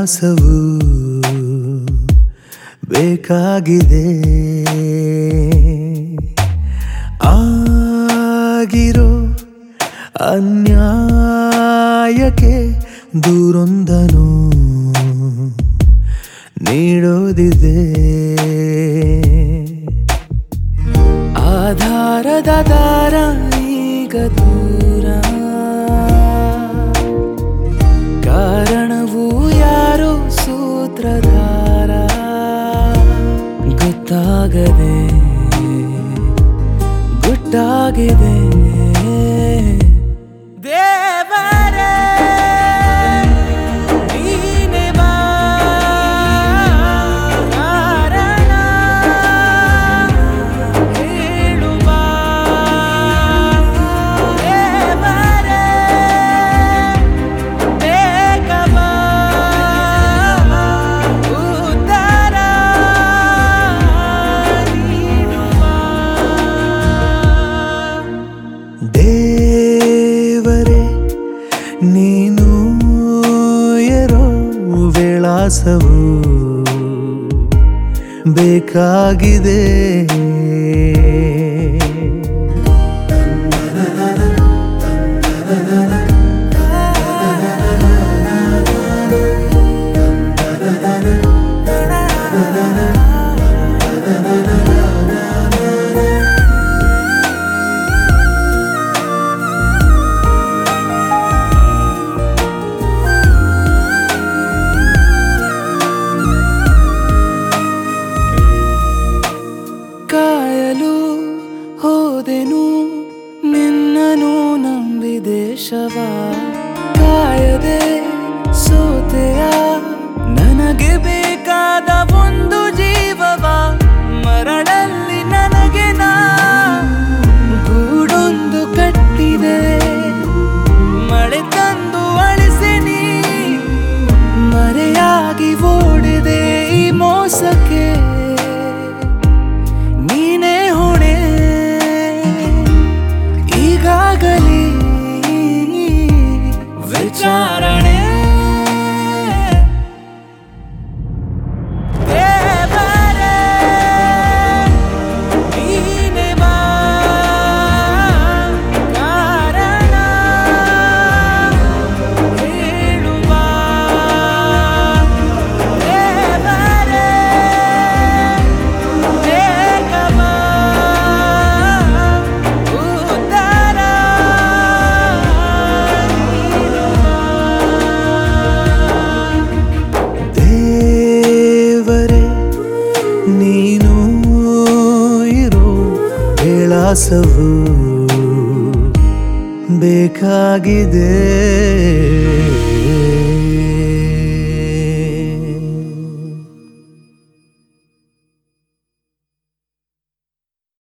ವಿಳಾಸವು ಬೇಕಾಗಿದೆ. ಆಗಿರೋ ಅನ್ಯಾಯಕ್ಕೆ ದೂರೊಂದನು ನೀಡೋದಿದೆ. ಆಧಾರದ ದಾರ ಈಗ ದೂರ, ಕಾರಣವು ಯಾರೋ ಸೂತ್ರಧಾರ. ಗೊತ್ತಾಗದೆ ಗುಟ್ಟಾಗಿದೆ. ದೇವರೇ ನೀನೇ ಬಾ ಕಾರಣ ಹೇಳು ಬಾ. ದೇವರೇ ಬೇಗ ಬಾ ಉದ್ಧಾರ ನೀಡು ಬಾ. ದೇವರೇ ನೀನು ಇರೋ ವಿಳಾಸವು ಬೇಕಾಗಿದೆ. ಕಾಯಲು ಹೋದೆನು ನಿನ್ನನು ನಂಬಿದೆ ಶವ, ಕಾಯದೆ ಸೋತೆಯ ನನಗೆ ಬೇಕಾದ ಒಂದು ಜೀವವ. ಮರಳಲ್ಲಿ ನನಗೆ ನಾ ಗೂಡೊಂದು ಕಟ್ಟಿದೆ, ಮಳೆ ತಂದು ಅಳಿಸಿ ನೀ ಮರೆಯಾಗಿ ಓಡಿದೆ ಈ ಮೋಸಕ್ಕೆ. ನೀನೇ ಹೊಣೆ ಈಗಾಗಲೇ ವಿಚಾರಣೆ. ದೇವರೇ ನೀನೇ ಬಾ ಕಾರಣ ಹೇಳು ಬಾ. ದೇವರೇ ಬೇಗ ಬಾ ಉದ್ಧಾರ ನೀಡು ಬಾ. ದೇವರೇ ನೀನು ಇರೋ ವಿಳಾಸವು ಬೇಕಾಗಿದೆ.